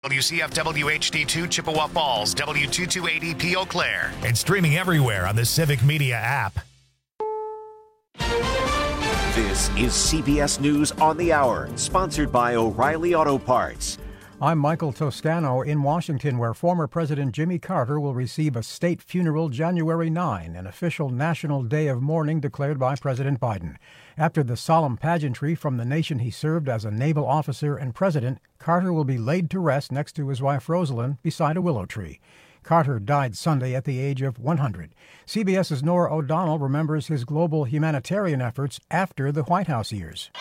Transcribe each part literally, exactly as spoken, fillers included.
W C F W H D two Chippewa Falls, W two two eight E P Eau Claire, and streaming everywhere on the Civic Media app. This is C B S News on the Hour, sponsored by O'Reilly Auto Parts. I'm Michael Toscano in Washington, where former President Jimmy Carter will receive a state funeral January ninth, an official national day of mourning declared by President Biden. After the solemn pageantry from the nation he served as a naval officer and president, Carter will be laid to rest next to his wife Rosalind beside a willow tree. Carter died Sunday at the age of one hundred. CBS's Nora O'Donnell remembers his global humanitarian efforts after the White House years.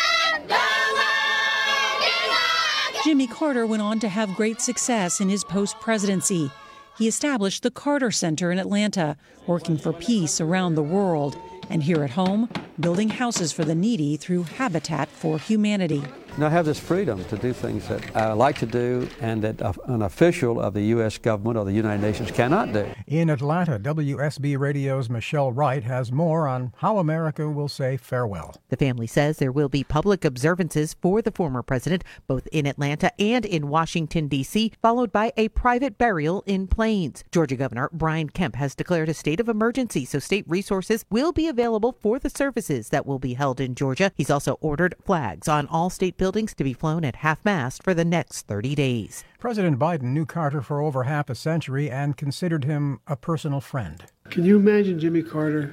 Jimmy Carter went on to have great success in his post-presidency. He established the Carter Center in Atlanta, working for peace around the world, and here at home, building houses for the needy through Habitat for Humanity. And I have this freedom to do things that I like to do and that an official of the U S government or the United Nations cannot do. In Atlanta, W S B Radio's Michelle Wright has more on how America will say farewell. The family says there will be public observances for the former president, both in Atlanta and in Washington, D C, followed by a private burial in Plains. Georgia Governor Brian Kemp has declared a state of emergency, so state resources will be available for the services that will be held in Georgia. He's also ordered flags on all state buildings to be flown at half-mast for the next thirty days. President Biden knew Carter for over half a century and considered him a personal friend. Can you imagine Jimmy Carter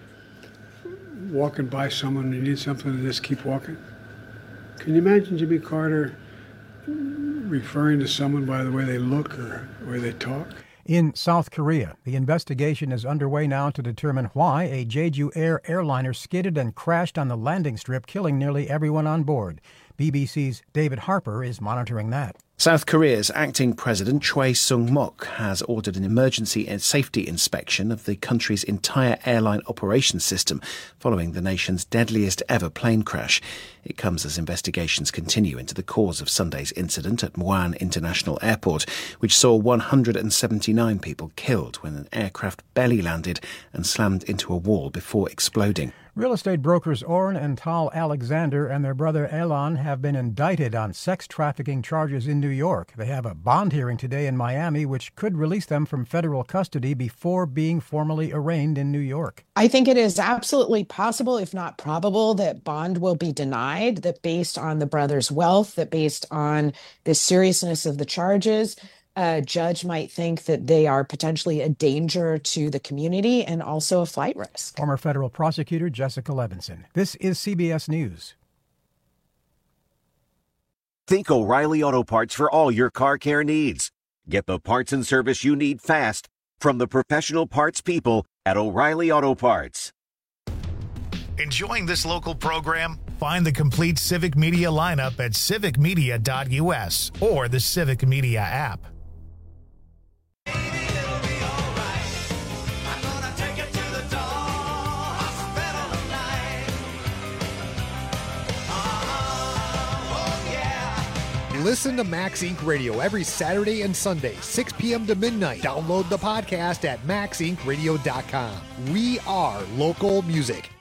walking by someone and needs something and just keep walking? Can you imagine Jimmy Carter referring to someone by the way they look or the way they talk? In South Korea, the investigation is underway now to determine why a Jeju Air airliner skidded and crashed on the landing strip, killing nearly everyone on board. B B C's David Harper is monitoring that. South Korea's acting president Choi Sung-mok has ordered an emergency and safety inspection of the country's entire airline operations system following the nation's deadliest ever plane crash. It comes as investigations continue into the cause of Sunday's incident at Muan International Airport, which saw one hundred seventy-nine people killed when an aircraft belly landed and slammed into a wall before exploding. Real estate brokers Orrin and Tal Alexander and their brother Elon have been indicted on sex trafficking charges in New York. They have a bond hearing today in Miami, which could release them from federal custody before being formally arraigned in New York. I think it is absolutely possible, if not probable, that bond will be denied, that based on the brothers' wealth, that based on the seriousness of the charges, a judge might think that they are potentially a danger to the community and also a flight risk. Former federal prosecutor Jessica Levinson. This is C B S News. Think O'Reilly Auto Parts for all your car care needs. Get the parts and service you need fast from the professional parts people at O'Reilly Auto Parts. Enjoying this local program? Find the complete Civic Media lineup at civic media dot U S or the Civic Media app. Listen to Max Inc Radio every Saturday and Sunday, six p.m. to midnight. Download the podcast at max inc radio dot com. We are local music.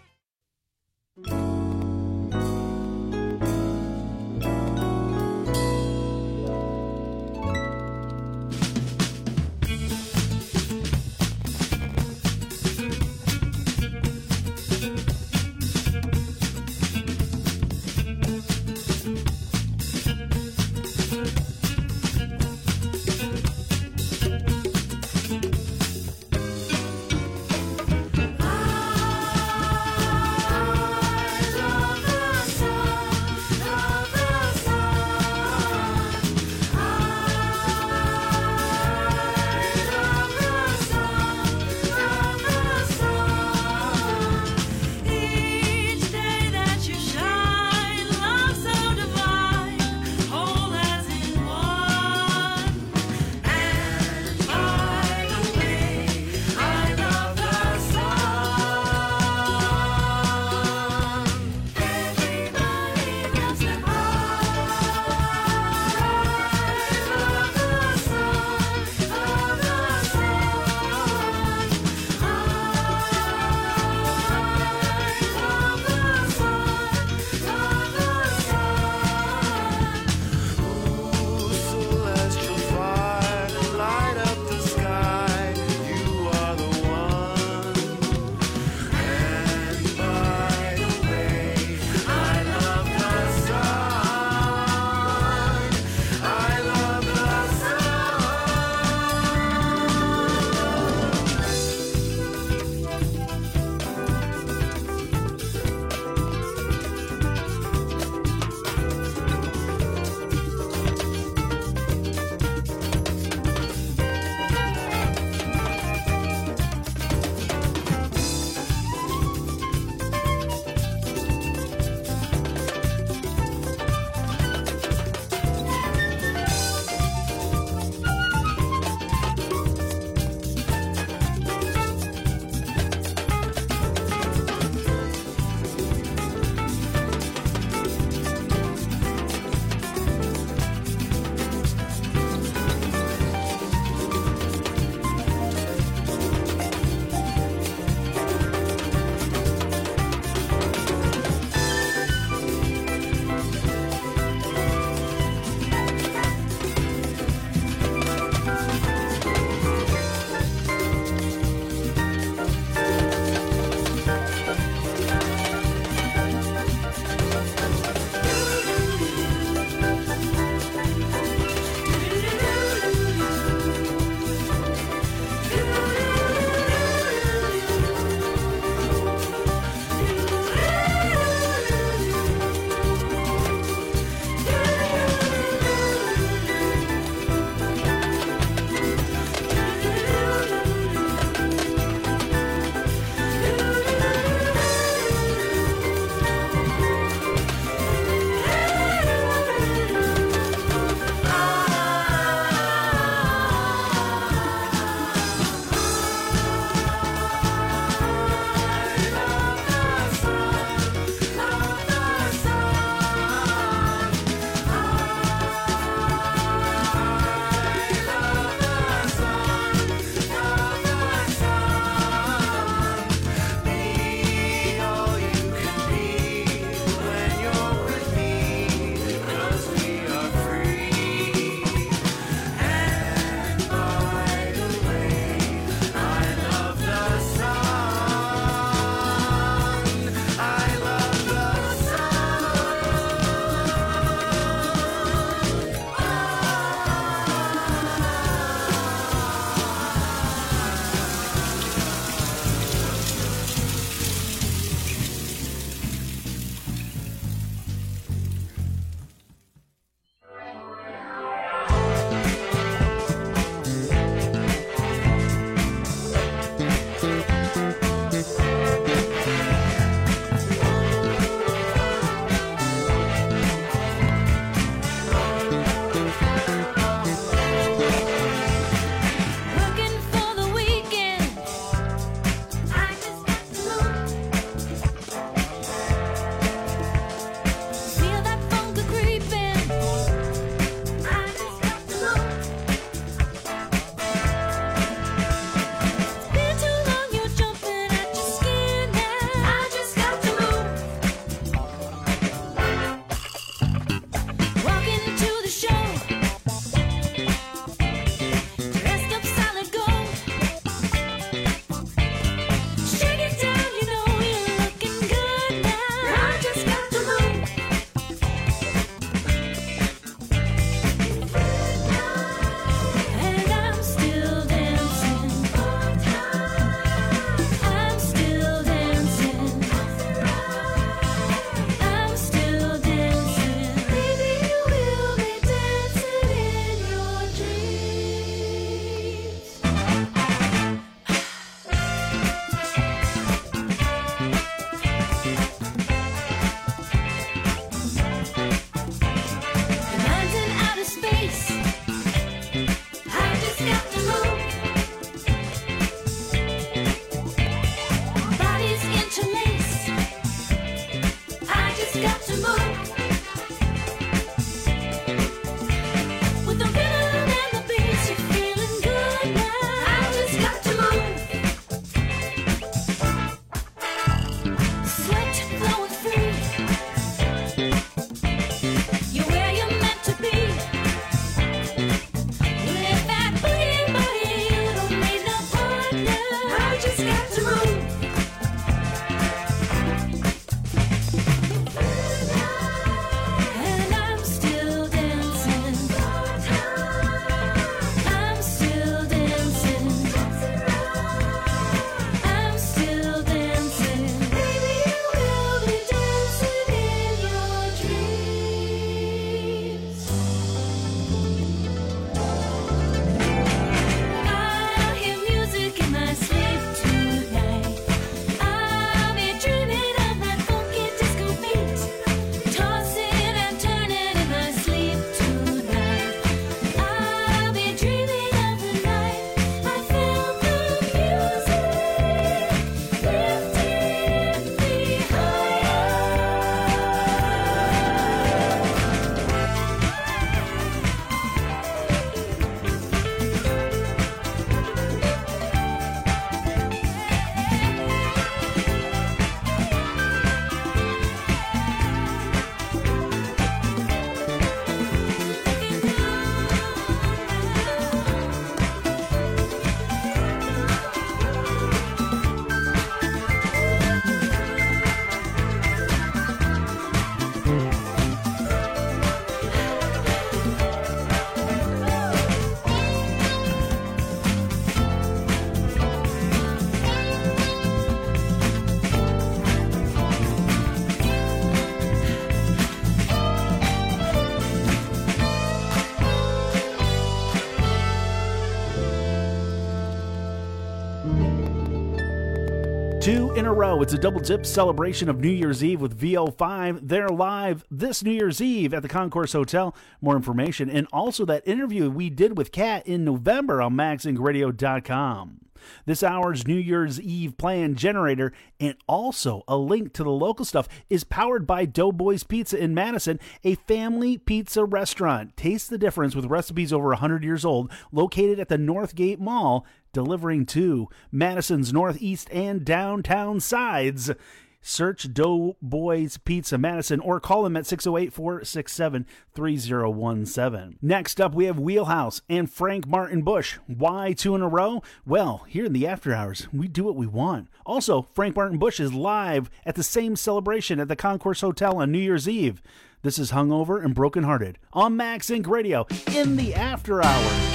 Two in a row. It's a double dip celebration of New Year's Eve with V O five. They're live this New Year's Eve at the Concourse Hotel. More information and also that interview we did with Kat in November on max inc radio dot com. This hour's New Year's Eve plan generator and also a link to the local stuff is powered by Doughboys Pizza in Madison, a family pizza restaurant. Taste the difference with recipes over one hundred years old, located at the Northgate Mall, delivering to Madison's northeast and downtown sides. Search Doughboys Pizza Madison or call them at six oh eight, four six seven, three oh one seven. Next up, we have Wheelhouse and Frank Martin Bush. Why two in a row? Well, here in the after hours, we do what we want. Also, Frank Martin Bush is live at the same celebration at the Concourse Hotel on New Year's Eve. This is Hungover and Brokenhearted on Max Inc Radio in the after hours.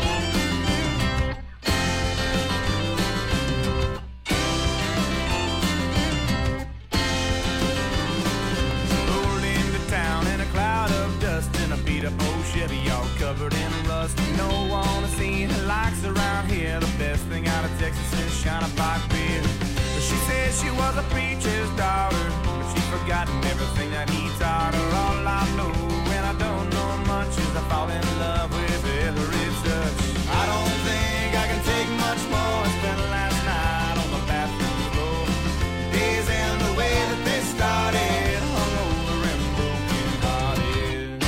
Chevy all covered in rust. No one to see the likes around here. The best thing out of Texas is Shiner Pike beer. But she said she was a preacher's daughter, but she's forgotten everything that he taught her. All I know, and I don't know much, is I fall in love with every touch. I don't think I can take much more. I spent last night on the bathroom floor. Days end the way that they started, hungover and broken hearted.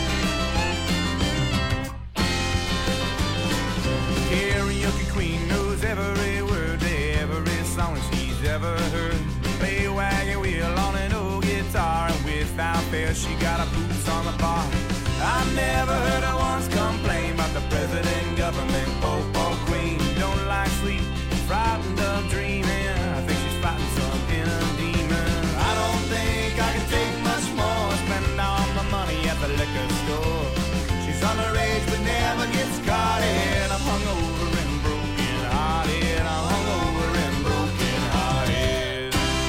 Karaoke queen knows every word to every song she's ever heard. Play a wagon wheel on an old guitar, and without fail she got her boots on the bar. I never heard her once complain about the president, government, pope or queen. Don't like sleep, frightened of dreaming. I think she's fighting some inner demon. I don't think I can take much more, spend all my money at the liquor store. She's underage but never gets caught in. I'm hungover and broken hearted. I'm hungover and broken hearted.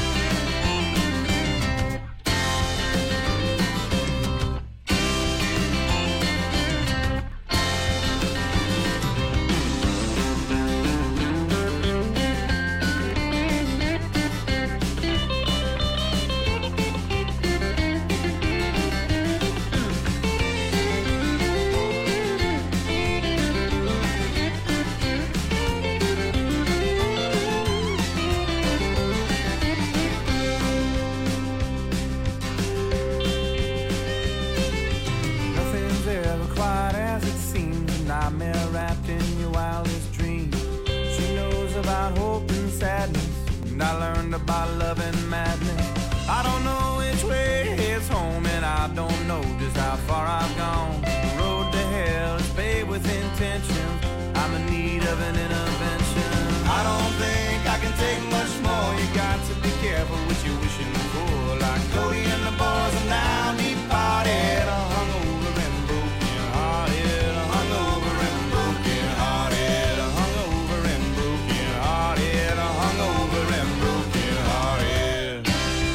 Nothing's ever quite as it seems, a nightmare wrapped in your wildest dreams. She knows about hope and sadness, and I learned about love and madness. I don't know which way is home, and I don't know just how far I've gone. The road to hell is paved with intentions. I'm in need of an intervention. I don't think I can take much more. You got to be careful what you're wishing for. Like Cody and the boys are now deep parted. I'm hungover and broken hearted. I'm hungover and broken hearted. I'm hungover and broken hearted. I'm hungover and broken hearted.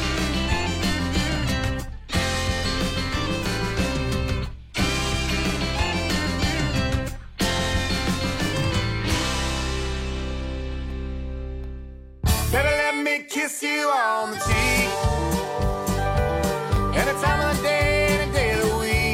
Baby, let me kiss you on the cheek. Any time of the day, any day of the week.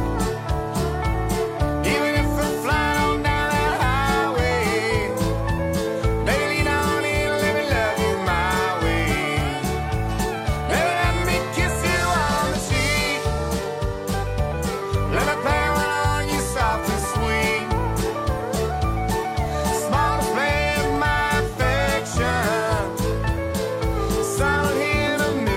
Even if we're flying on down that highway. Baby, lean on in, let me love you my way. Baby, let me kiss you on the cheek. Let me play one on you soft and sweet. Small display of my affection. Silent in the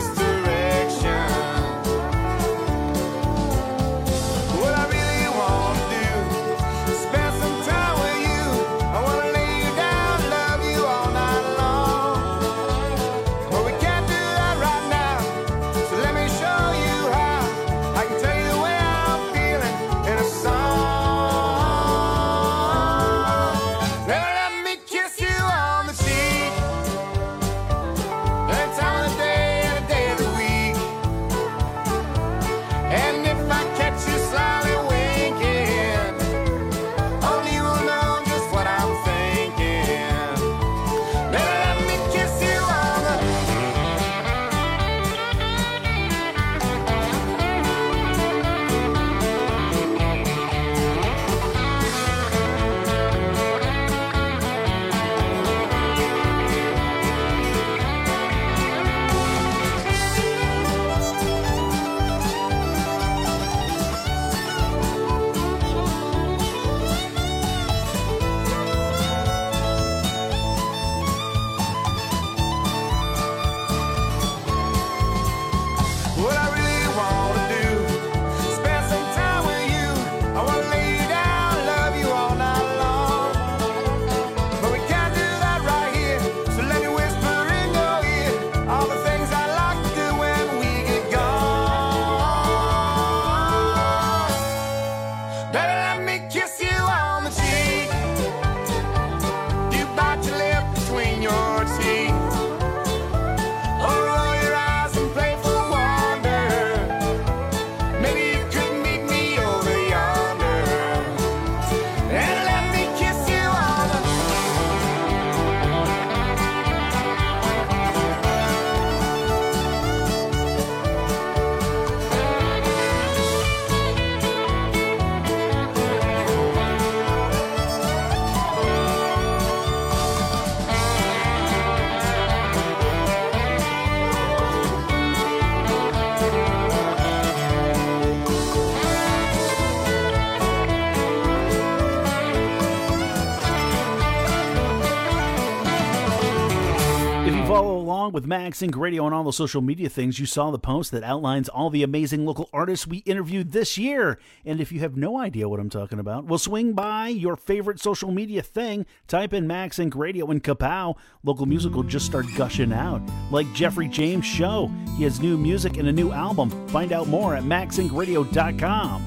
follow along with MagSync Radio on all the social media things, you saw the post that outlines all the amazing local artists we interviewed this year. And if you have no idea what I'm talking about, well, swing by your favorite social media thing, type in MagSync Radio, and kapow, local music will just start gushing out. Like Jeffrey James' show. He has new music and a new album. Find out more at mag sync radio dot com.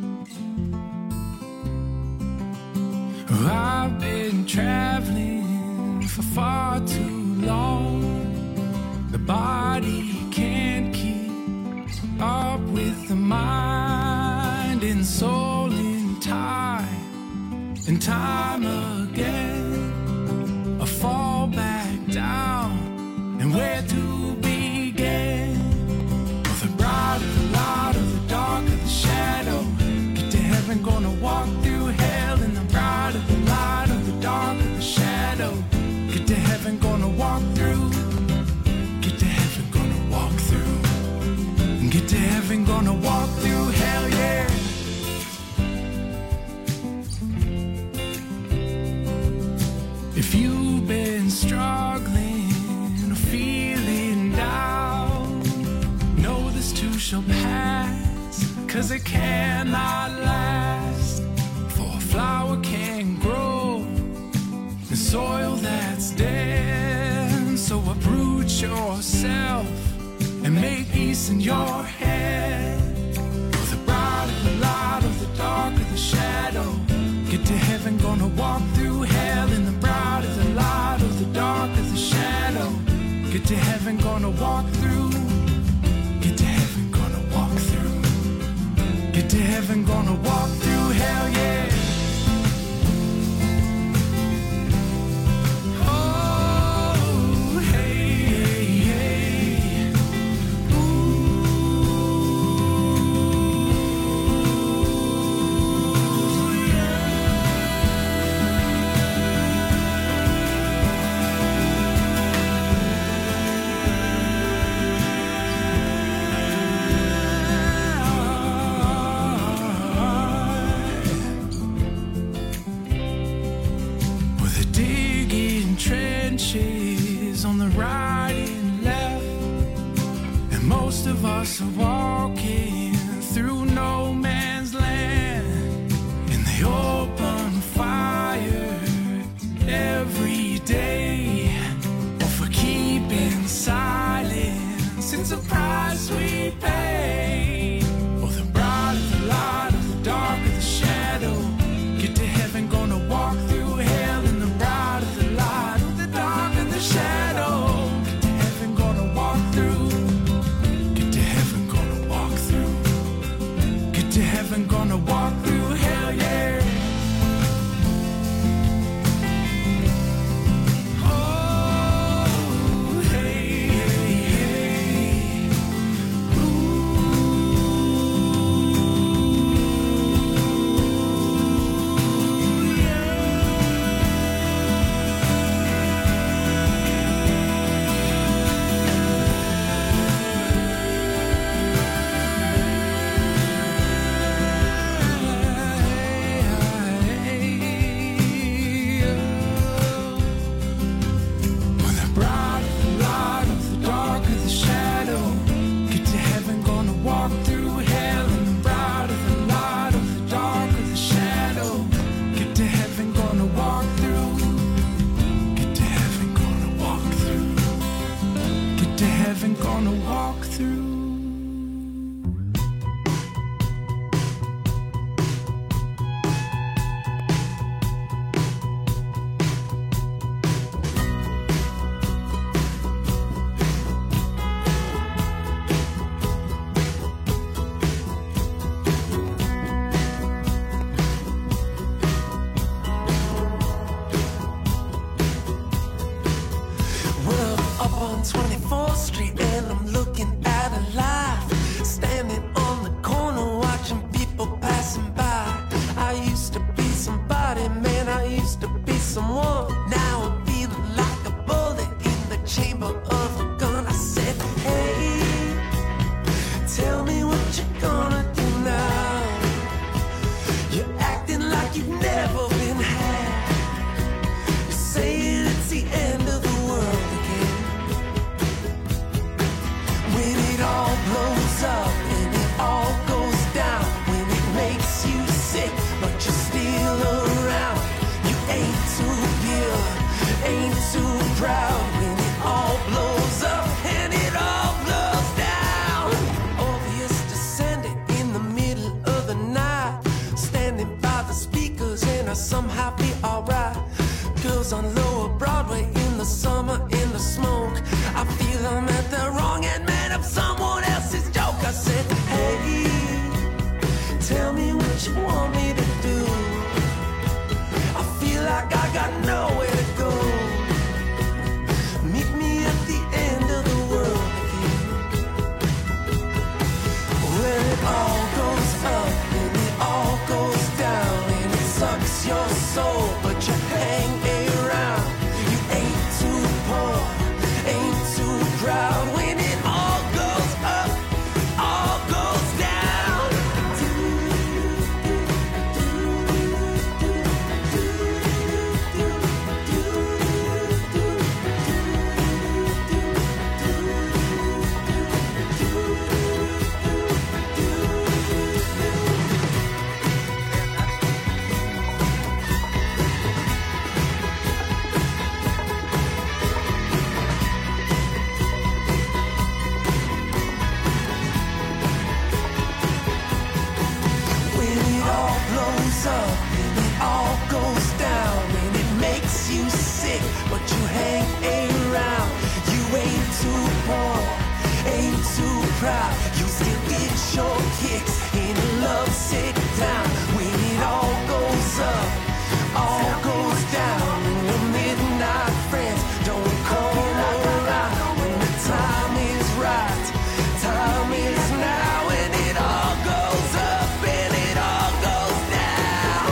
I've been traveling for far too long. The body can't keep up with the mind and soul in time and time again. I fall back down, and where to begin? Well, the bright of the light of the dark of the shadow. Get to heaven, gonna walk through hell in the bright of the light of the dark of the shadow. Get to heaven, gonna walk through. Get to heaven, gonna walk through. Get to heaven, gonna walk through hell, yeah. If you've been struggling or feeling down, know this too shall pass, 'cause it cannot last. For a flower can grow in soil that's dead. So uproot yourself and make peace in your head. For the bright of the light of the dark of the shadow. Get to heaven, gonna walk through hell in the bright of the light of the dark of the shadow. Get to heaven, gonna walk through. Get to heaven, gonna walk through. Get to heaven, gonna walk through hell, yeah. On the right and left, and most of us are walking through no man's land. And they open fire every day, or for keeping silence. It's a price we pay. Oh, the bright of the light of the dark of the shadow. Get to heaven, gonna walk through hell in the bright of the light of the dark of the shadow. Get to heaven, gonna walk through. Get to heaven, gonna walk through. Get to heaven, gonna walk through hell, yeah. Oh, hey, hey, hey. Gonna walk through. Well, up on twenty-fourth Street, and I'm looking at a life. Standing on the corner, watching people passing by. I used to be somebody, man, I used to be someone. Now I'm feeling like a bullet in the chamber of a gun. I said, hey, tell me what you're gonna do now. You're acting like you've never been had. You're saying it's the end of the world again. too proud when it all blows up and it all blows down. Orpheus descended in the middle of the night, standing by the speakers and I somehow be alright. Girls on Lower Broadway in the summer in the smoke, I feel I'm at the wrong end man of someone else's joke. I said, hey, tell me what you want me to do. I feel like I got nowhere to go. Meet me at the end of the world again. When it all goes up and it all goes down and it sucks your soul, but you hang around. You ain't too poor, ain't too proud. When it all goes up, all goes down. When it all blows up and it all goes down and it makes you sick, but you hang around. You ain't too poor, ain't too proud. You still get your kicks in a lovesick town. When it all goes up, all goes down. And the midnight friends don't come around. When the time is right, time is now. And it all goes up and it all goes down.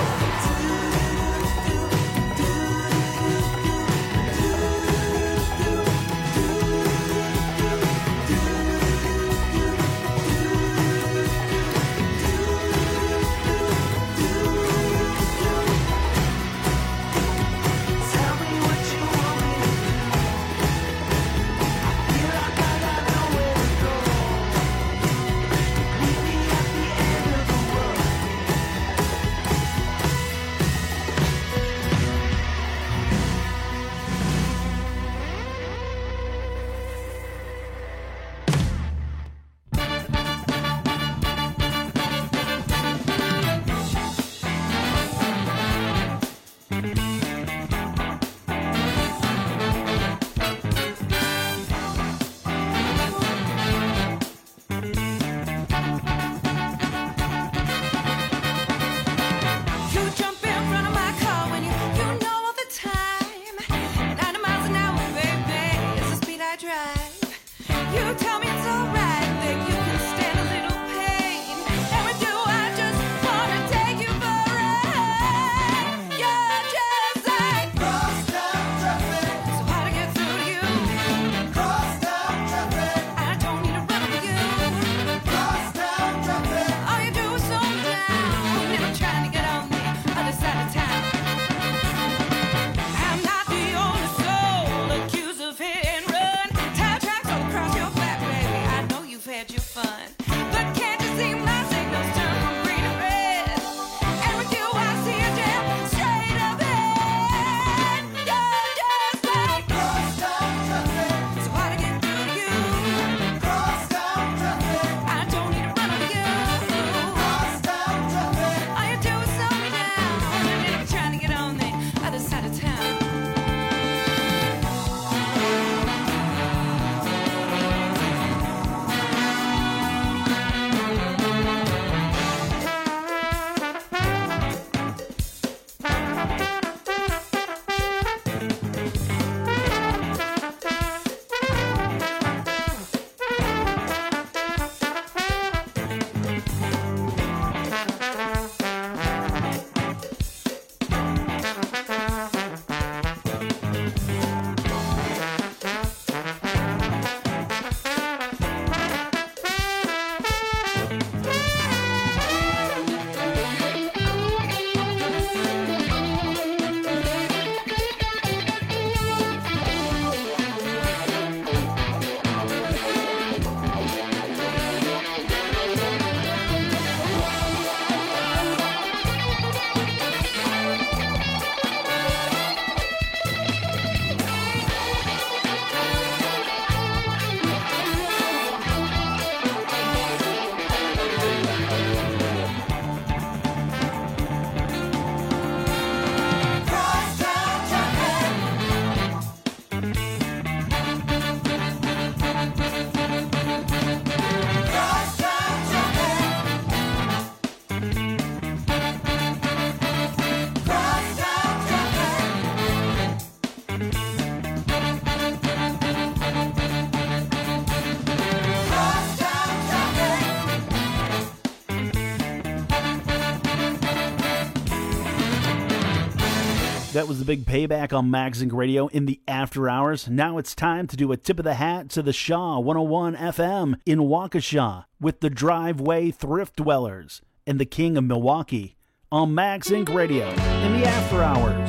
That was the big payback on MagZinc Radio in the after hours. Now it's time to do a tip of the hat to the Shaw one oh one F M in Waukesha with the Driveway Thrift Dwellers and the King of Milwaukee on MagZinc Radio in the after hours.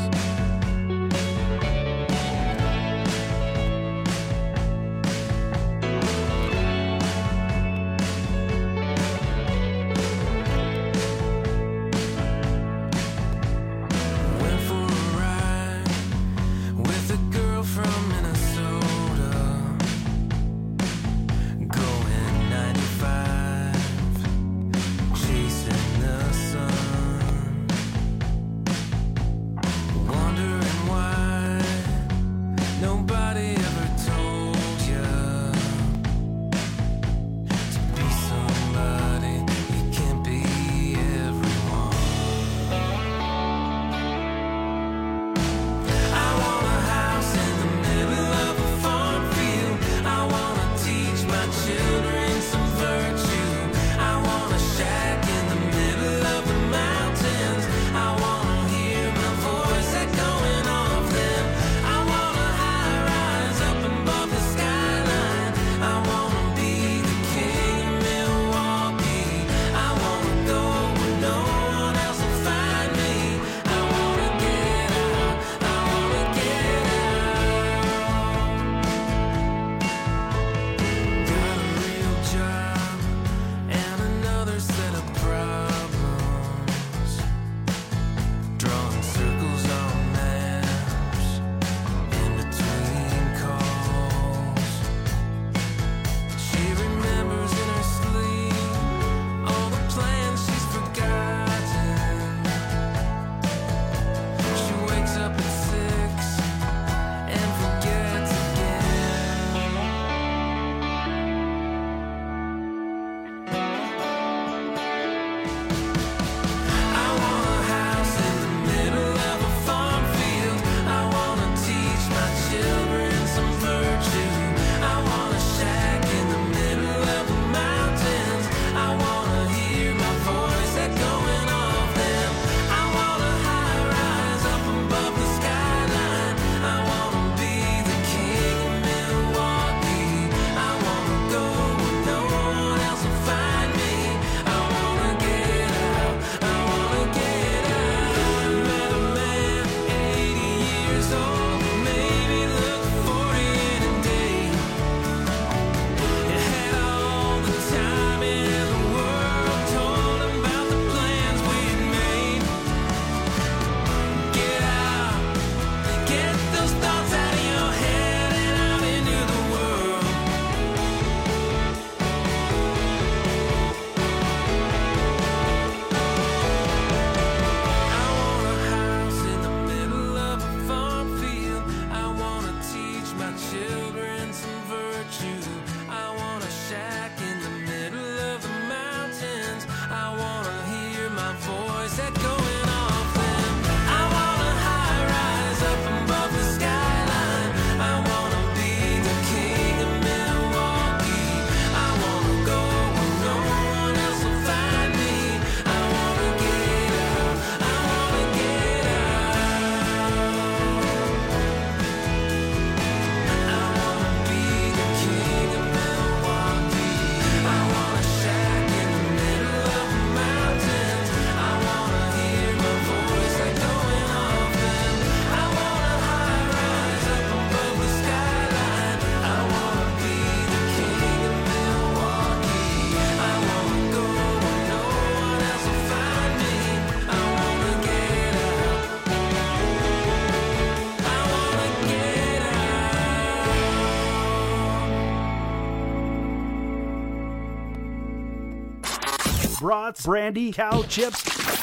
Brats, brandy, cow chips,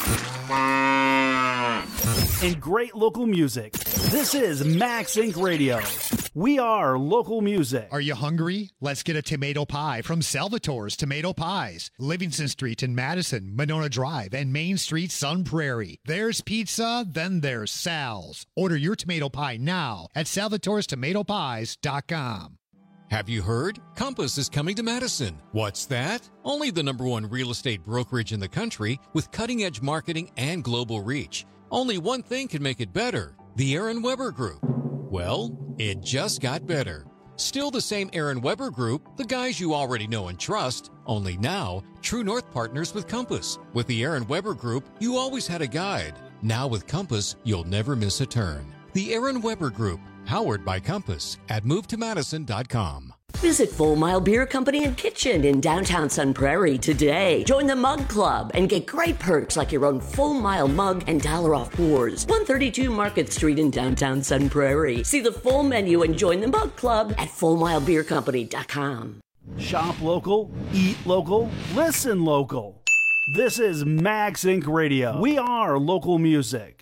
and great local music. This is MagZinc Radio. We are local music. Are you hungry? Let's get a tomato pie from Salvatore's Tomato Pies. Livingston Street in Madison, Monona Drive, and Main Street, Sun Prairie. There's pizza, then there's Sal's. Order your tomato pie now at salvatores tomato pies dot com. Have you heard? Compass is coming to Madison. What's that? Only the number one real estate brokerage in the country with cutting-edge marketing and global reach. Only one thing can make it better. The Aaron Weber Group. Well, it just got better. Still the same Aaron Weber Group, the guys you already know and trust, only now, True North partners with Compass. With the Aaron Weber Group, you always had a guide. Now with Compass, you'll never miss a turn. The Aaron Weber Group, powered by Compass at move to madison dot com. Visit Full Mile Beer Company and Kitchen in downtown Sun Prairie today. Join the Mug Club and get great perks like your own Full Mile mug and dollar off pours. one thirty-two Market Street in downtown Sun Prairie. See the full menu and join the Mug Club at full mile beer company dot com. Shop local, eat local, listen local. This is Max Incorporated. Radio. We are local music.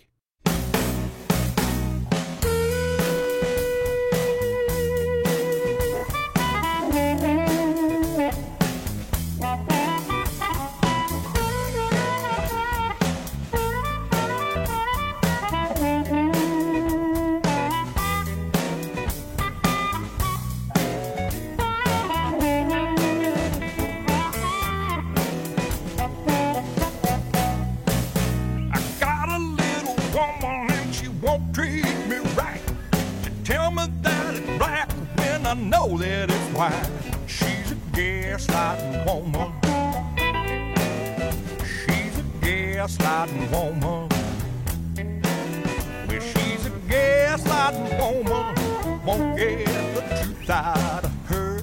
I know that it's white. She's a gaslighting woman. She's a gaslighting woman. Well, she's a gaslighting woman. Won't get the truth out of her.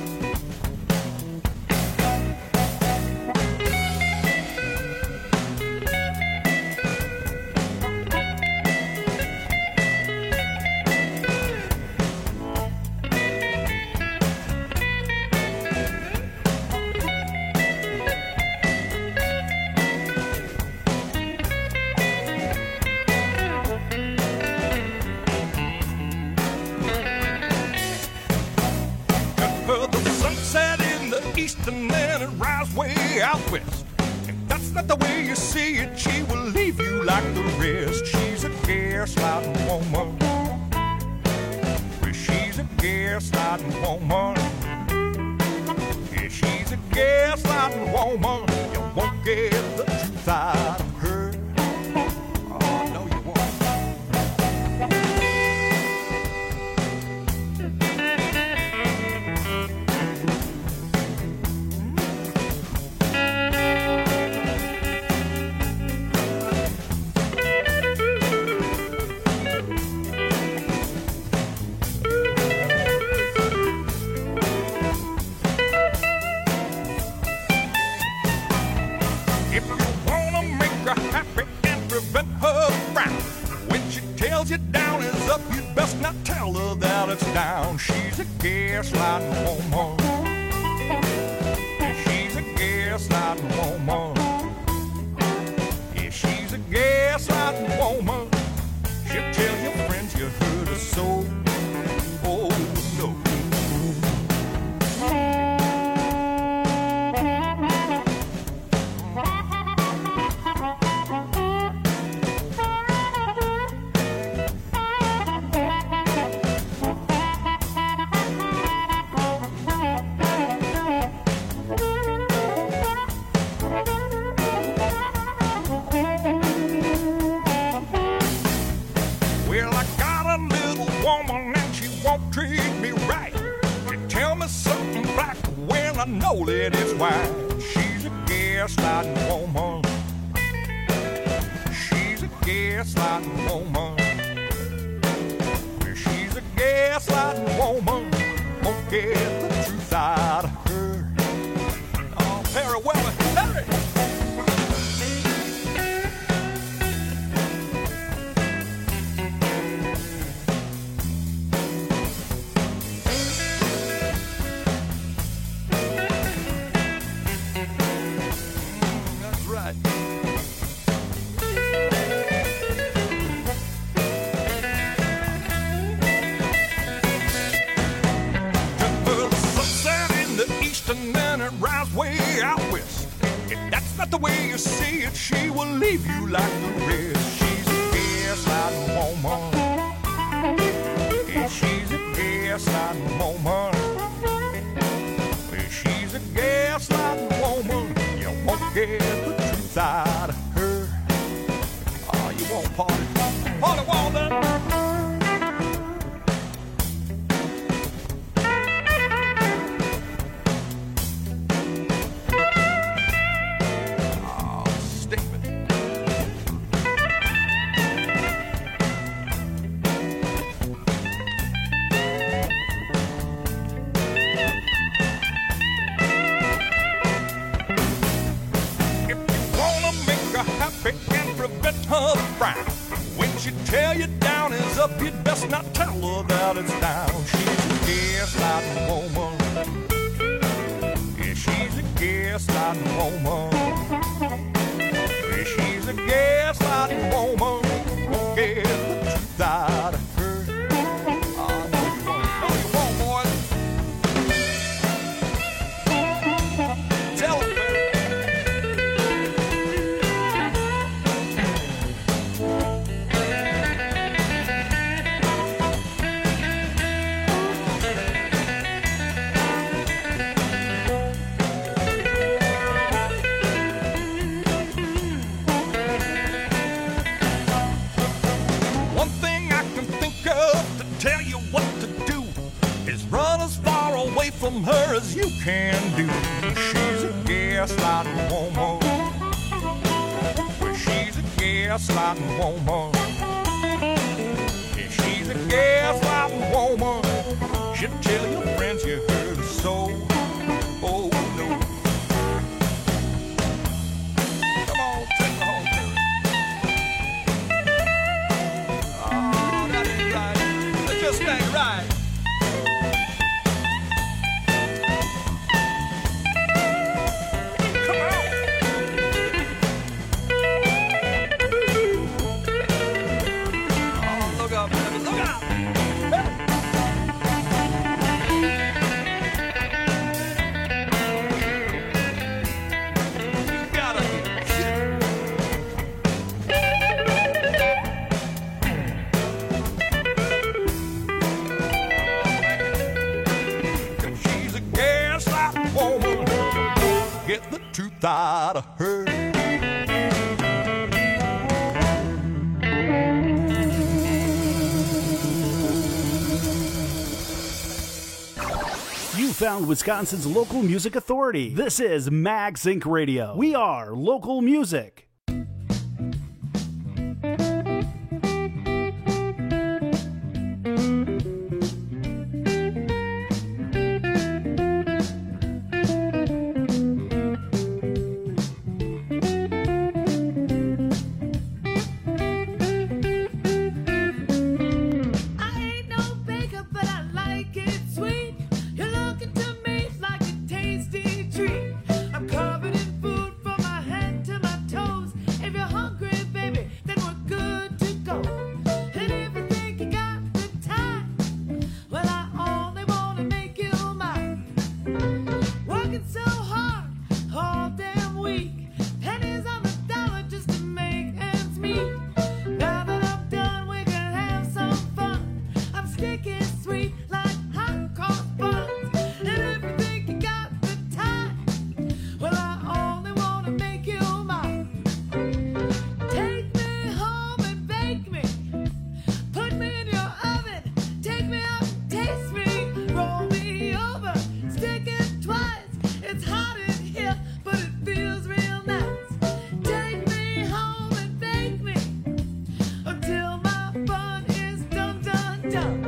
And then it rises way out west. If that's not the way you see it, she will leave you like the rest. She's a gaslighting woman. Well, she's a gaslighting woman. Yeah, she's a gaslighting woman. You won't get the truth out of her. Oh, no, you won't. You down is up, you'd best not tell her that it's down. She's a gaslighting woman. Yeah, she's a gaslighting woman. Yeah, she's a gaslighting woman. She'll tell your friends you hurt her so. Oh, no. I know that it's white. She's a gaslighting woman. She's a gaslighting woman. Well, she's a gaslighting woman. Won't get the truth out of her. Oh, very well, Harry. Way out west. If that's not the way you see it, she will leave you like the rest. She's a gaslighting woman. Yeah, she's a gaslighting woman. Yeah, she's a gaslighting woman. You won't get the truth out of her. Oh, you won't party. Party, Walden. you down is up, you'd best not tell her that it's down. She's a gaslighting woman. Yeah, she's a gaslighting woman. Yeah, she's a gaslighting woman. Get the truth out of her. I know you want, know you want, boys. Tell her, one thing I can think of to tell you what to do is run as far away from her as you can do. She's a gaslighting woman. Well, she's a gaslighting woman. Yeah, she's a gaslighting woman. She'll tell your friends you heard her so. Oh no. Come on, take her home, Terry. Oh, that ain't right. That just ain't right. Come on. Oh, look out, baby, look out. You gotta get shit. She's a gaslighting woman. Get the truth out of her. You found Wisconsin's local music authority. This is Mag Sync Radio. We are local music. I ain't no baker, but I like it sweet. You're looking to me like a tasty treat. I'm covered in food from my head to my toes. If you're hungry, baby, then we're good to go. And if you think you got the time, well, I only wanna make you mine. Working so hard all damn week, pennies on the dollar just to make ends meet. Now that I'm done, we can have some fun. I'm sticky sweet like hot cross buns. And if you think you got the time, well, I only wanna make you mine. Take me home and bake me. Put me in your oven. Take me out and taste me. Roll me over. Stick it twice. It's hot in here, but it feels real nice. Take me home and bake me until my fun is done, done, done.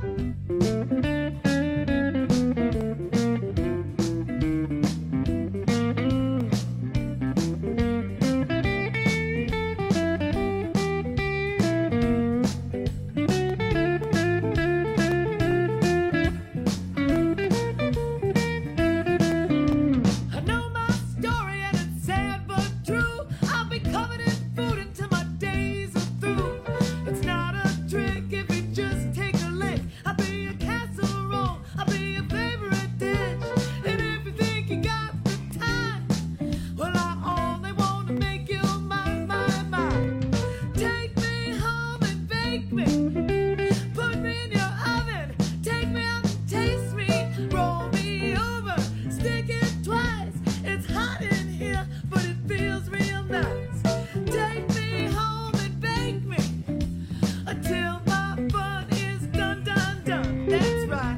I know my story and it's sad but true. I'll be covered in food until my days are through. It's not a trick if you just take a lick. I'll be a casserole, I'll be your favorite dish. And if you think you got the time, well, I only want to make you mine, mine, mine. Take me home and bake me. Put me in your oven. Take me out and taste me. Roll me over. Stick it twice. It's hot in here, but it feels real nice. Take me home and bake me until my fun is done, done, done. That's right.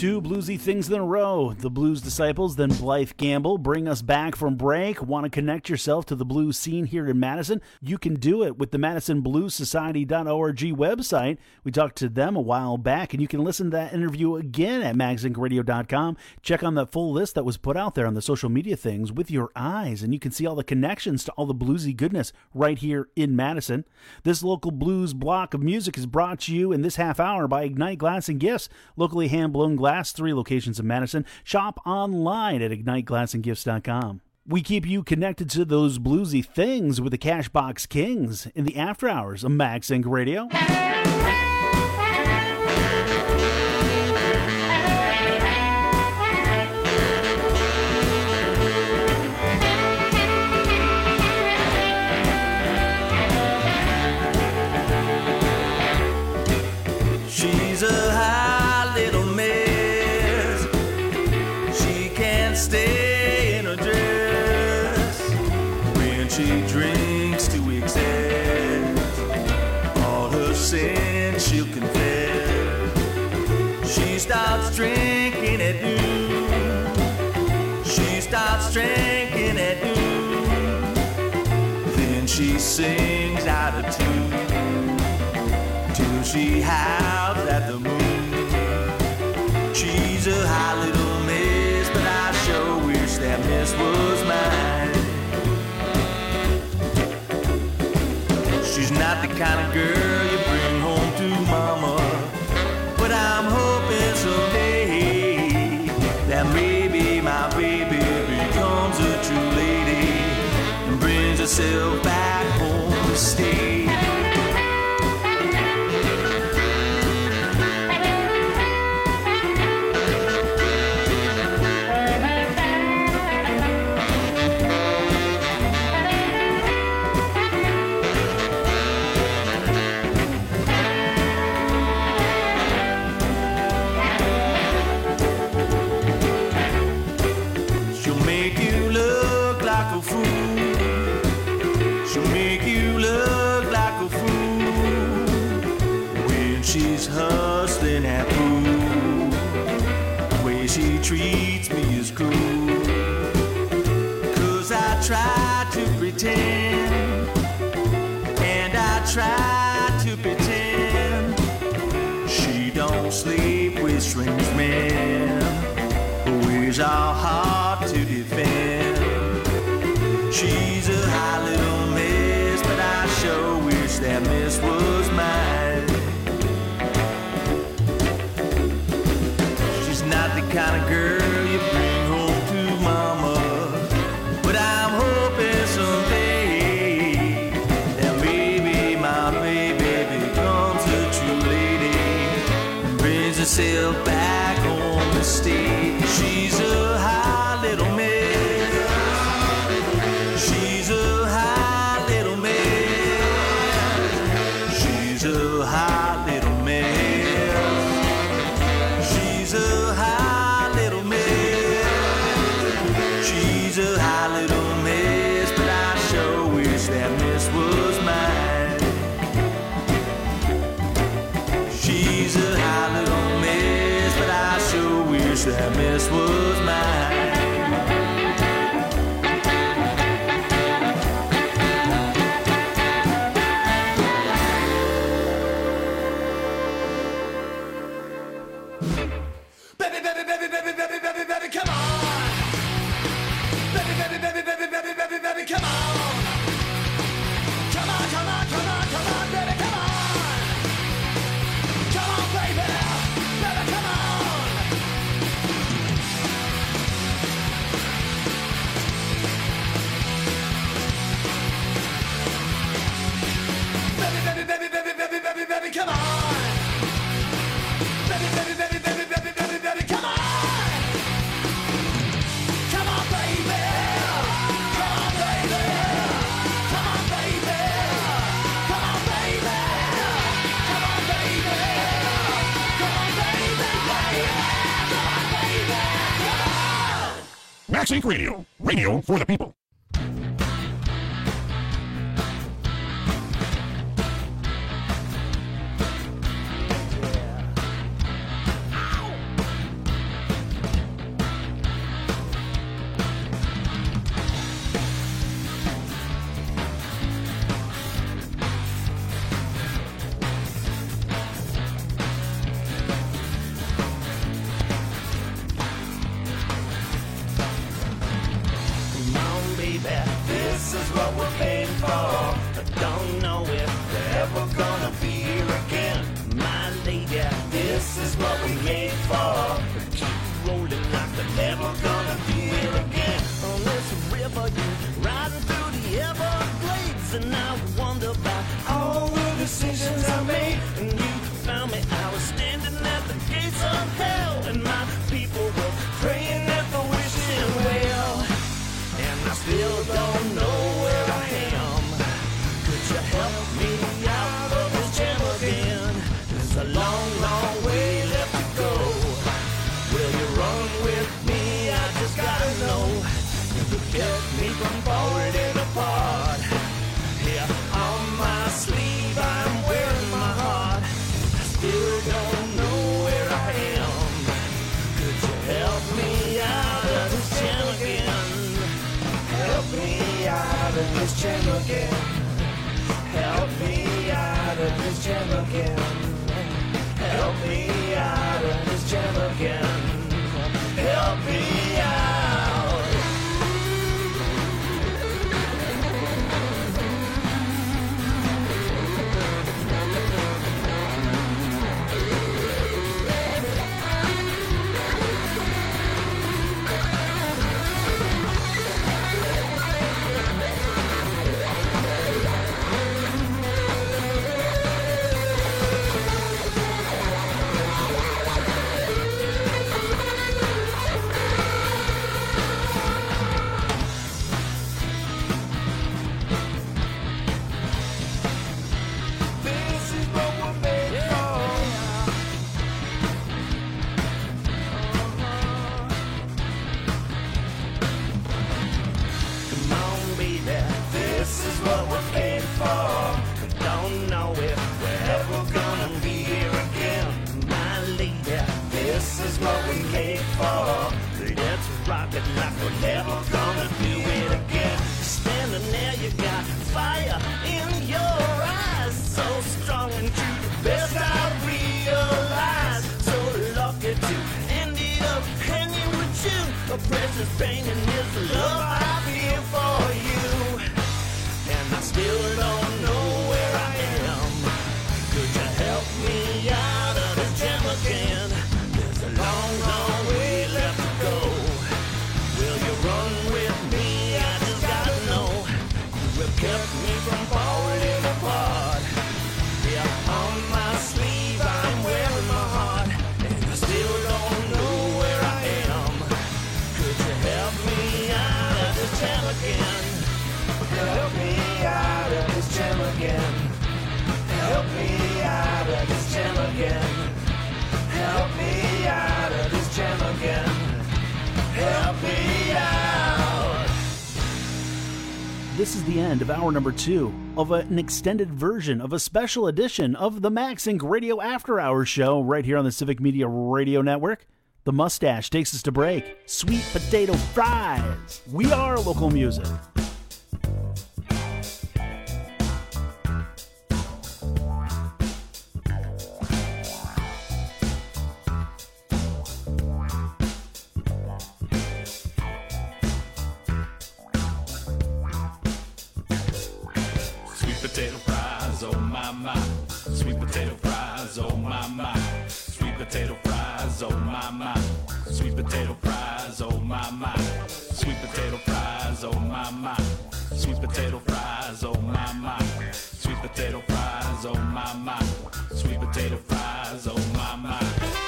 Two bluesy things in a row. The Blues Disciples, then Blythe Gamble, bring us back from break. Want to connect yourself to the blues scene here in Madison? You can do it with the Madison Blues Society dot org website. We talked to them a while back, and you can listen to that interview again at mags inc radio dot com. Check on the full list that was put out there on the social media things with your eyes, and you can see all the connections to all the bluesy goodness right here in Madison. This local blues block of music is brought to you in this half hour by Ignite Glass and Gifts, locally hand-blown glass. Three locations in Madison. Shop online at ignite glass and gifts dot com. We keep you connected to those bluesy things with the Cashbox Kings in the after hours of Mags Inc Radio. She's a high little mess. She can't stay in her dress when she drinks to excess. All her sins she'll confess. She starts drinking at noon. She starts drinking at noon. Then she sings out of tune till she howls at the moon. She's a high little miss, but I sure wish that miss was mine. She's not the kind of girl you bring home to mama, but I'm hoping someday that maybe my baby becomes a true lady and brings herself back home to stay. Hustling at food, the way she treats me is cruel. Cause I try to pretend, and I try to pretend she don't sleep with strange men, her ways are hard to defend. She's a high little miss, but I sure wish that miss was mine. Not the kind of girl you bring home to mama, but I'm hoping someday that maybe my baby becomes a true lady and brings herself back home to stay. She's a high little miss. She's a high little miss. She's a high little miss. She's a high little miss. She's a high little miss, but I sure wish that miss was mine. She's a high little miss, but I sure wish that miss was mine. Mags Inc Radio, radio for the people. This is what we made for. Keep rolling like they're never gonna be here again. On this river, you riding through the Everglades, and I wonder about all the decisions I made. And you found me, I was standing at the gates of hell, and my people were praying at the wishing well. And I still don't know where I am. Could you help me out of this jam again? There's a long, long way left to go. Will you run with me? I just gotta know. You kept me from falling apart. Here on my sleeve I'm wearing my heart. I still don't know where I am. Could you help me out of this jam again? Help me out of this jam again. Help me out of this jam again. Help me out of this jam again. Help me out. This is the end of hour number two of an extended version of a special edition of the MaxInc Radio After Hours show right here on the Civic Media Radio Network. The mustache takes us to break. Sweet potato fries. We are local music. Potato fries, oh my my. Sweet potato fries, oh my my. Sweet potato fries, oh my my. Sweet potato fries, oh my my. Sweet potato fries, oh my my. Sweet potato fries, oh my my. Sweet potato fries, oh my my. Sweet potato fries, oh my my.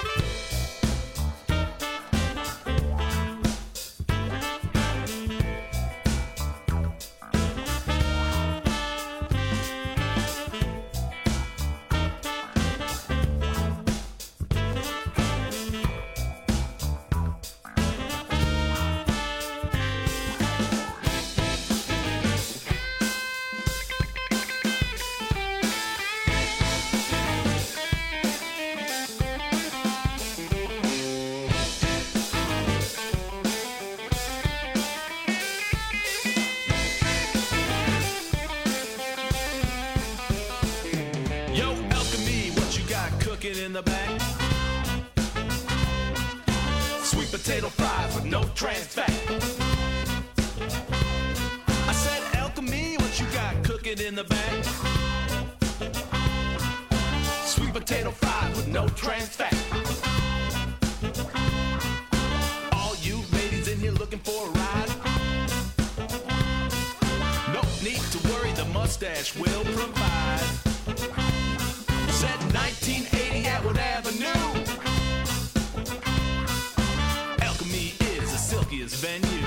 In the back, sweet potato fries with no trans fat. I said, Alchemy, what you got cooking in the back? Sweet potato fries with no trans fat. mustache will provide. Said nineteen eighty Atwood Avenue. Alchemy is the silkiest venue.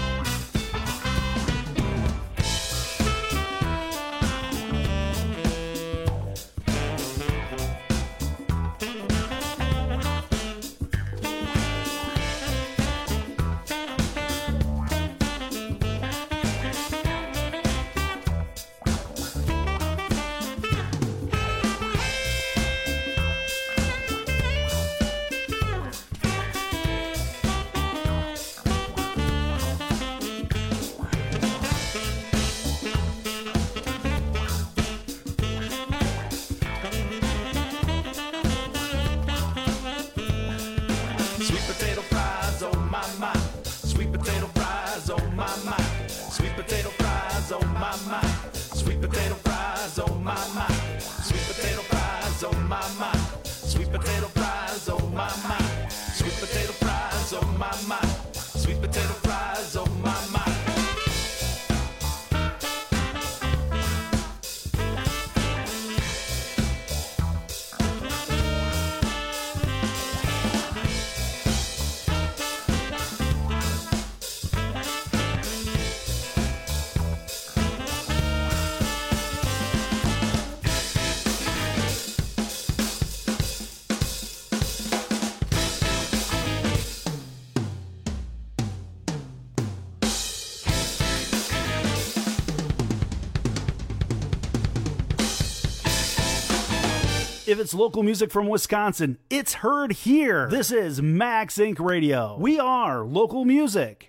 If it's local music from Wisconsin, it's heard here. This is Max Incorporated. Radio. We are local music.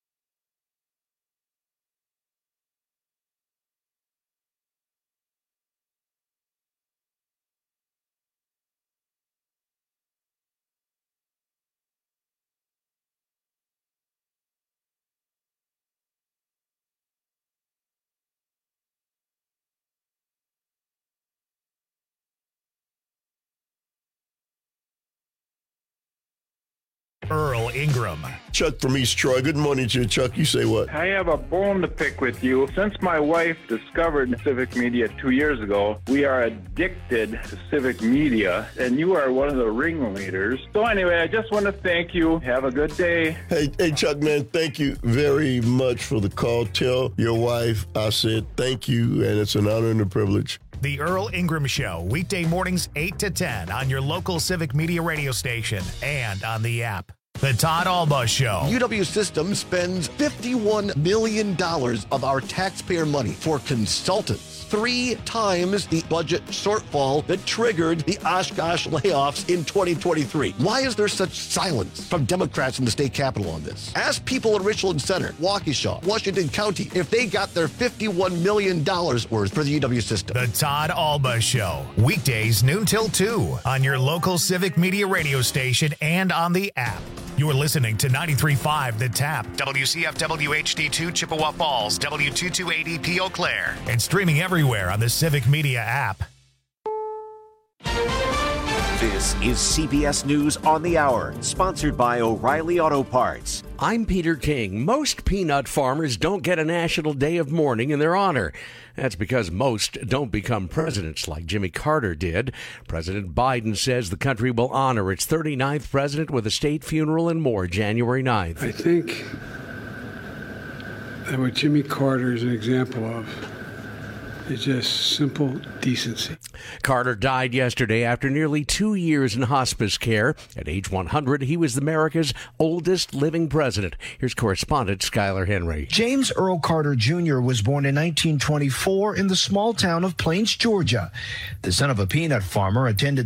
Earl Ingram. Chuck from East Troy. Good morning to you, Chuck. You say what? I have a bone to pick with you. Since my wife discovered civic media two years ago, we are addicted to civic media, and you are one of the ringleaders. So anyway, I just want to thank you. Have a good day. Hey, hey, Chuck, man, thank you very much for the call. Tell your wife I said thank you, and it's an honor and a privilege. The Earl Ingram Show, weekday mornings eight to ten on your local civic media radio station and on the app. The Todd Alba Show. U W Systems spends fifty-one million dollars of our taxpayer money for consultants, three times the budget shortfall that triggered the Oshkosh layoffs in twenty twenty-three. Why is there such silence from Democrats in the state capitol on this? Ask people in Richland Center, Waukesha, Washington County, if they got their fifty-one million dollars worth for the U W system. The Todd Alba Show, weekdays noon till two on your local civic media radio station and on the app. You're listening to ninety-three point five The Tap, W C F W H D two Chippewa Falls, W two two eight E P Eau Claire, and streaming everywhere on the Civic Media app. This is C B S News on the Hour, sponsored by O'Reilly Auto Parts. I'm Peter King. Most peanut farmers don't get a national day of mourning in their honor. That's because most don't become presidents like Jimmy Carter did. President Biden says the country will honor its thirty-ninth president with a state funeral and more January ninth. I think that what Jimmy Carter is an example of is just simple decency. Carter died yesterday after nearly two years in hospice care. At age one hundred, he was America's oldest living president. Here's correspondent Skylar Henry. James Earl Carter Junior was born in nineteen twenty-four in the small town of Plains, Georgia. The son of a peanut farmer attended